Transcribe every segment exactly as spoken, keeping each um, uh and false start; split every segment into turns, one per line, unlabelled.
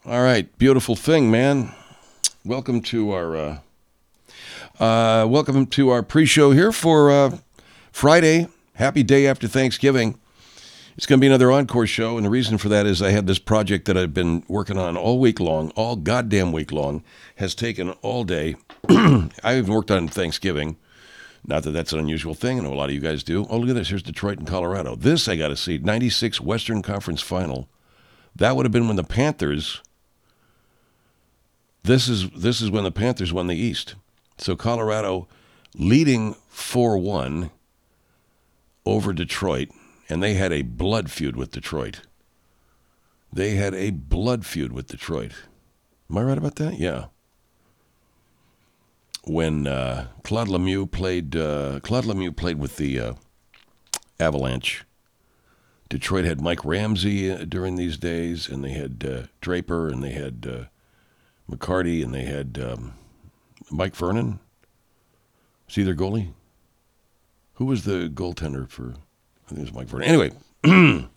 All right, beautiful thing, man. Welcome to our uh, uh, welcome to our pre-show here for uh, Friday. Happy day after Thanksgiving. It's going to be another encore show, and the reason for that is I had this project that I've been working on all week long, all goddamn week long, has taken all day. I haven't worked on Thanksgiving. Not that that's an unusual thing. I know a lot of you guys do. Oh, look at this. Here's Detroit and Colorado. This I got to see. ninety-six Western Conference Final. That would have been when the Panthers... This is this is when the Panthers won the East. So Colorado leading four one over Detroit, and they had a blood feud with Detroit. They had a blood feud with Detroit. Am I right about that? Yeah. When uh, Claude Lemieux played, uh, Claude Lemieux played with the uh, Avalanche. Detroit had Mike Ramsey uh, during these days, and they had uh, Draper, and they had uh, McCarty, and they had um, Mike Vernon. Was he their goalie? Who was the goaltender for? I think it was Mike Vernon. Anyway,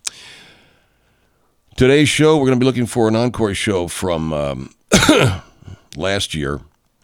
today's show, we're going to be looking for an encore show from um, last year.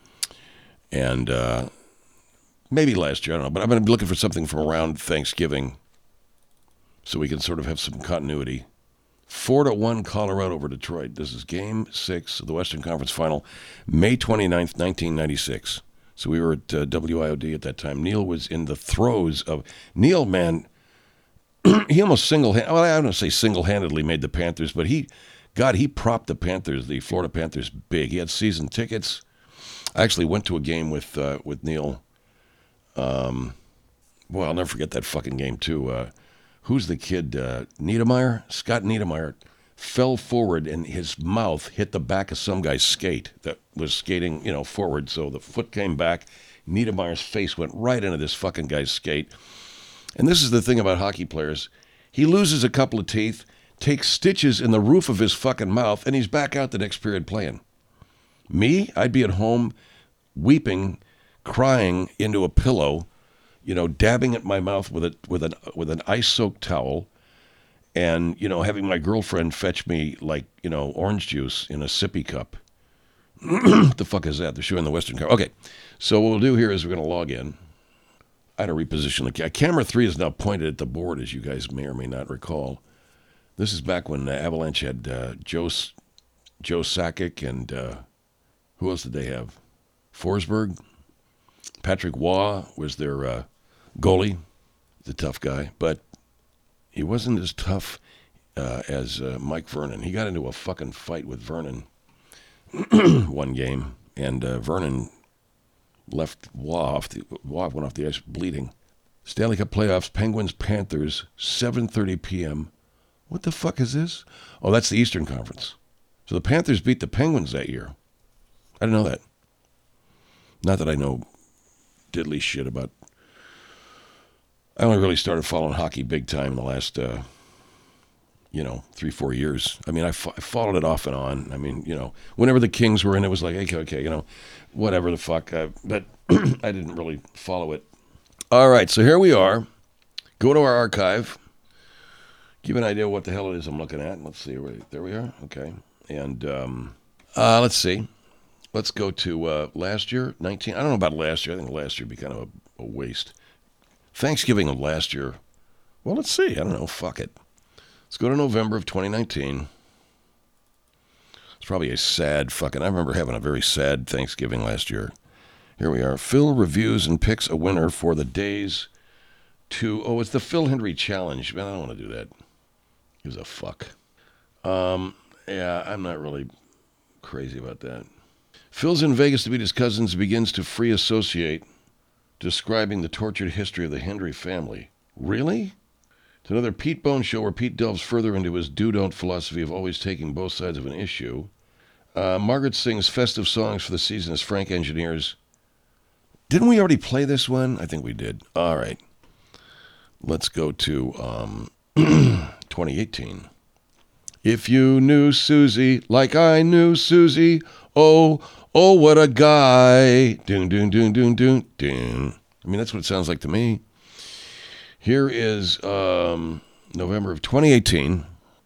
And uh, maybe last year, I don't know. But I'm going to be looking for something from around Thanksgiving so we can sort of have some continuity. Four to one Colorado over Detroit. This is game six of the Western Conference Final, May twenty-ninth, nineteen ninety-six. So we were at uh, W I O D at that time. Neil was in the throes of... Neil, man, he almost single-handedly... Well, I don't say single-handedly made the Panthers, but he... God, he propped the Panthers, the Florida Panthers, big. He had season tickets. I actually went to a game with uh, with Neil. Um, boy, I'll never forget that fucking game, too. Uh, who's the kid? Uh, Niedermeyer? Scott Niedermeyer fell forward, and his mouth hit the back of some guy's skate that was skating, you know, forward. So the foot came back. Niedermeyer's face went right into this fucking guy's skate. And this is the thing about hockey players. He loses a couple of teeth, takes stitches in the roof of his fucking mouth, and he's back out the next period playing. Me, I'd be at home weeping, crying into a pillow, you know, dabbing at my mouth with a with an with an ice-soaked towel, and you know, having my girlfriend fetch me like you know orange juice in a sippy cup. What the fuck is that? They're showing the Western car. Okay, so what we'll do here is we're going to log in. I had to reposition the camera. Camera three is now pointed at the board, as you guys may or may not recall. This is back when uh, Avalanche had uh, Joe Joe Sakic and. Uh, Who else did they have? Forsberg. Patrick Waugh was their uh, goalie. The tough guy. But he wasn't as tough uh, as uh, Mike Vernon. He got into a fucking fight with Vernon one game. And uh, Vernon left Waugh off the, Waugh went off the ice bleeding. Stanley Cup playoffs, Penguins, Panthers, seven thirty p.m. What the fuck is this? Oh, that's the Eastern Conference. So the Panthers beat the Penguins that year. I didn't know that. Not that I know diddly shit about... I only really started following hockey big time in the last, uh, you know, three, four years. I mean, I, fo- I followed it off and on. I mean, you know, whenever the Kings were in, it was like, okay, okay, you know, whatever the fuck. Uh, but I didn't really follow it. All right, so here we are. Go to our archive. Give an idea what the hell it is I'm looking at. Let's see. There we are. Okay. And um, uh, let's see. Let's go to uh, last year, nineteen. I don't know about last year. I think last year would be kind of a, a waste. Thanksgiving of last year. Well, let's see. I don't know. Fuck it. Let's go to November of twenty nineteen. It's probably a sad fucking... I remember having a very sad Thanksgiving last year. Here we are. Phil reviews and picks a winner for the days to... Oh, it's the Phil Hendry Challenge. Man, I don't want to do that. Gives a fuck. Um, yeah, I'm not really crazy about that. Phil's in Vegas to meet his cousins, begins to free associate, describing the tortured history of the Hendry family. Really? It's another Pete Bone show where Pete delves further into his do-don't philosophy of always taking both sides of an issue. Uh, Margaret sings festive songs for the season as Frank engineers. Didn't we already play this one? I think we did. All right. Let's go to um, twenty eighteen. If you knew Susie like I knew Susie, oh, oh, what a guy. Doon, doon, doon, doon, doon, doon. I mean, that's what it sounds like to me. Here is um, November of twenty eighteen.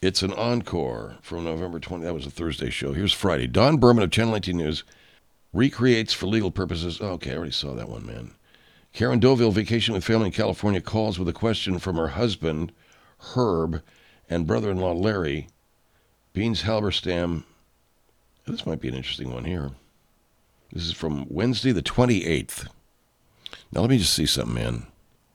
It's an encore from November twentieth. That was a Thursday show. Here's Friday. Don Berman of Channel eighteen News recreates for legal purposes. Oh, okay, I already saw that one, man. Karen Doville, vacation with family in California, calls with a question from her husband, Herb, and brother-in-law, Larry. Beans Halberstam. This might be an interesting one here. This is from Wednesday the twenty-eighth. Now, let me just see something, man.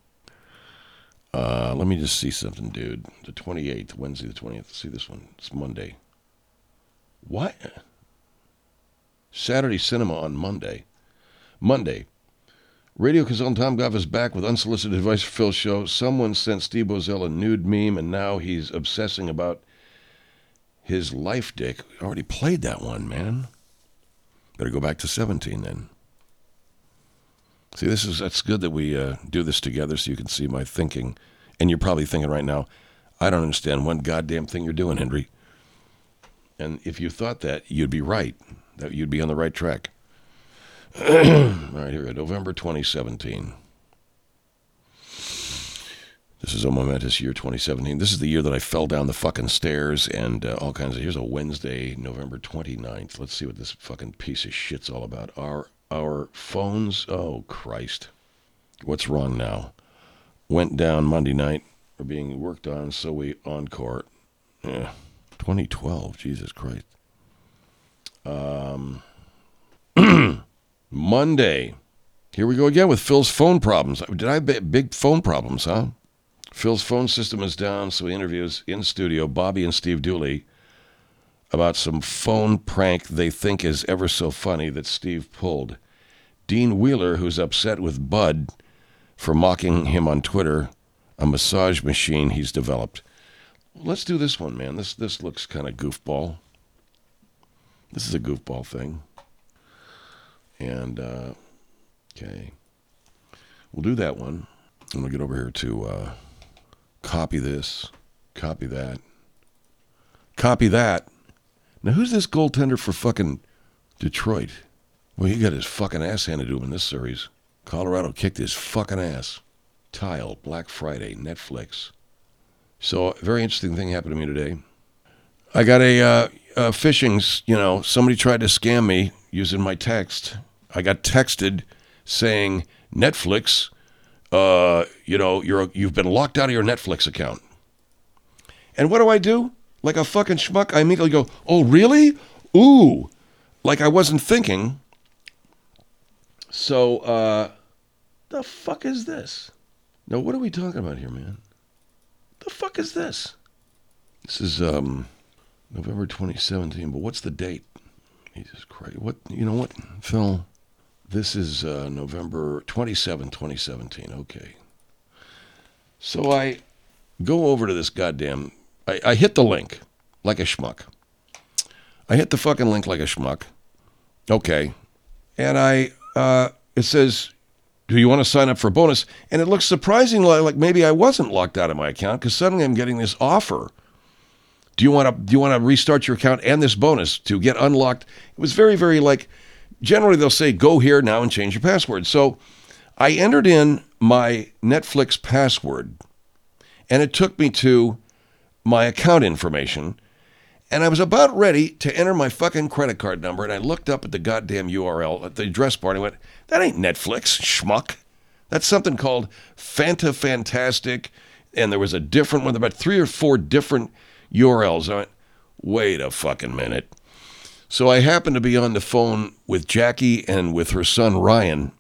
Uh, let me just see something, dude. The twenty-eighth, Wednesday the twentieth. See this one. It's Monday. What? Saturday Cinema on Monday. Monday. Radio consultant Tom Goff is back with unsolicited advice for Phil's show. Someone sent Steve Boesel a nude meme, and now he's obsessing about his life dick. I already played that one, man. Better go back to seventeen then. See, this is that's good that we uh, do this together so you can see my thinking. And you're probably thinking right now, I don't understand one goddamn thing you're doing, Henry. And if you thought that, you'd be right. That you'd be on the right track. All right, here we go. November twenty seventeen. This is a momentous year, twenty seventeen. This is the year that I fell down the fucking stairs and uh, all kinds of... Here's a Wednesday, November twenty-ninth. Let's see what this fucking piece of shit's all about. Our our phones... Oh, Christ. What's wrong now? Went down Monday night. Are being worked on, so we encore. Yeah. twenty twelve. Jesus Christ. Um... Monday. Here we go again with Phil's phone problems. Did I have big phone problems, huh? Phil's phone system is down, so he interviews in studio Bobby and Steve Dooley about some phone prank they think is ever so funny that Steve pulled. Dean Wheeler, who's upset with Bud for mocking him on Twitter, a massage machine he's developed. Let's do this one, man. This this looks kind of goofball. This is a goofball thing. And, uh, okay. We'll do that one. I'm going to get over here to uh, copy this, copy that, copy that. Now, who's this goaltender for fucking Detroit? Well, he got his fucking ass handed to him in this series. Colorado kicked his fucking ass. Tile, Black Friday, Netflix. So, a very interesting thing happened to me today. I got a, uh, a phishing, you know, somebody tried to scam me using my text. I got texted saying, Netflix, uh, you know, you're you've been locked out of your Netflix account. And what do I do? Like a fucking schmuck, I immediately go, oh, really? Ooh. Like I wasn't thinking. So, uh, the fuck is this? Now, what are we talking about here, man? The fuck is this? This is um, November twenty seventeen, but what's the date? Jesus Christ. What, you know what, Phil? This is uh, November twenty-seventh, twenty seventeen. Okay. So I go over to this goddamn... I, I hit the link like a schmuck. I hit the fucking link like a schmuck. Okay. And I... Uh, it says, do you want to sign up for a bonus? And it looks surprisingly like maybe I wasn't locked out of my account because suddenly I'm getting this offer. Do you want to do you want to restart your account and this bonus to get unlocked? It was very, very like... Generally, they'll say, go here now and change your password. So I entered in my Netflix password, and it took me to my account information, and I was about ready to enter my fucking credit card number, and I looked up at the goddamn U R L at the address bar, and I went, that ain't Netflix, schmuck. That's something called Fanta Fantastic, and there was a different one, about three or four different U R Ls. I went, wait a fucking minute. So I happened to be on the phone with Jackie and with her son, Ryan.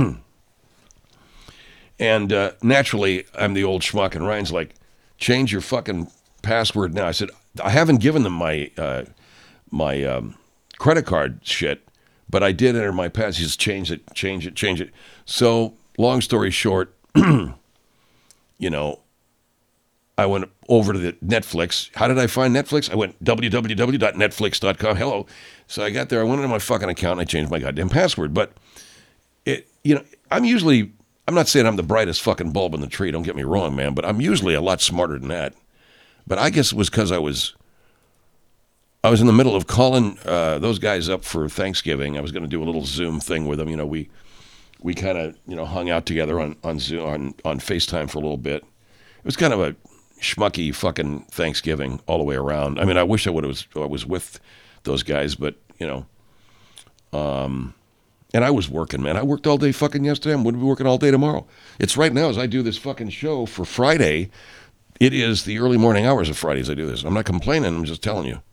And uh, naturally, I'm the old schmuck, and Ryan's like, change your fucking password now. I said, I haven't given them my uh, my um, credit card shit, but I did enter my pass. He says, change it, change it, change it. So long story short, you know, I went over to the Netflix. How did I find Netflix? I went w w w dot netflix dot com. Hello. So I got there. I went into my fucking account and I changed my goddamn password. But it, you know, I'm usually, I'm not saying I'm the brightest fucking bulb in the tree. Don't get me wrong, man. But I'm usually a lot smarter than that. But I guess it was because I was, I was in the middle of calling uh, those guys up for Thanksgiving. I was going to do a little Zoom thing with them. You know, we, we kind of, you know, hung out together on on Zoom on on FaceTime for a little bit. It was kind of a schmucky fucking Thanksgiving all the way around. I mean, I wish I would have I was with those guys, but you know, um, and I was working, man. I worked all day fucking yesterday. I'm going to be working all day tomorrow. It's right now as I do this fucking show for Friday. It is the early morning hours of Fridays I do this. I'm not complaining. I'm just telling you.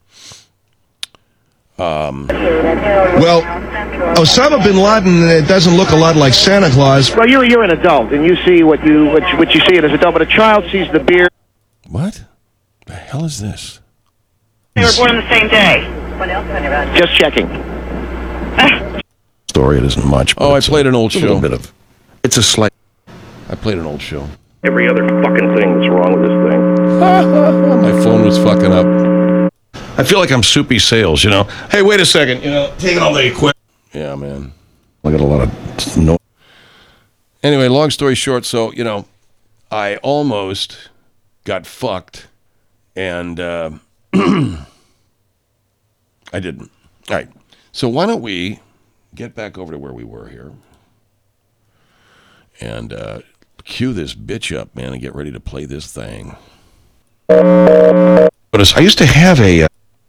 Um,
well, Osama bin Laden, it doesn't look a lot like Santa Claus.
Well, you, you're an adult, and you see what you what you, what you see as an adult, but a child sees the beard.
What the hell is this?
They were born on the same day.
Just checking.
Story, it isn't much. Oh, I played a, an old show. A little bit of. It's a slight. I played an old show.
Every other fucking thing that's wrong with this thing.
My phone was fucking up. I feel like I'm Soupy Sales, you know. Hey, wait a second, you know, taking all the equipment. Yeah, man. I got a lot of noise. Anyway, long story short, so, you know, I almost got fucked, and uh, I didn't. All right, so why don't we get back over to where we were here and uh, cue this bitch up, man, and get ready to play this thing. But I used to have a... Uh,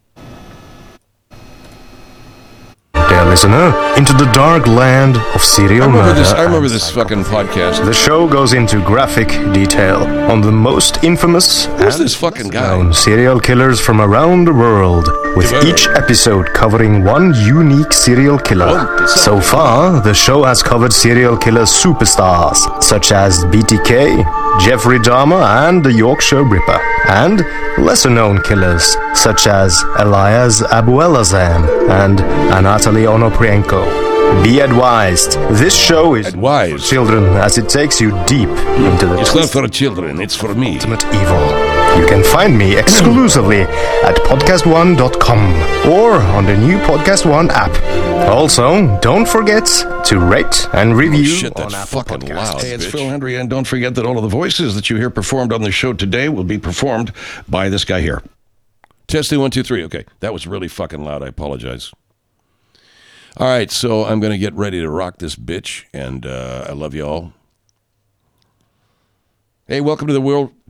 Dear listener, into the dark land of serial
I remember
murder.
This, I remember this fucking podcast.
The show goes into graphic detail on the most infamous
Who's
and
this fucking guy?
known serial killers from around the world, with
Whoa.
each episode covering one unique serial killer.
Oh,
so far, the show has covered serial killer superstars such as B T K, Jeffrey Dahmer, and the Yorkshire Ripper, and lesser-known killers such as Elias Abuelazam and Anatoly Onoprienko. Be advised, this show is
Advised.
for children as it takes you deep into the
It's not for children, it's for me.
ultimate evil. You can find me exclusively at podcast one dot com or on the new Podcast One app. Also, don't forget to rate and review
Oh, shit,
on
that's
Apple
fucking
Podcasts.
loud. Hey, it's Phil Hendry, and don't forget that all of the voices that you hear performed on the show today will be performed by this guy here. Testing one, two, three. Okay, that was really fucking loud. I apologize. All right, so I'm going to get ready to rock this bitch, and uh, I love you all. Hey, welcome to the world.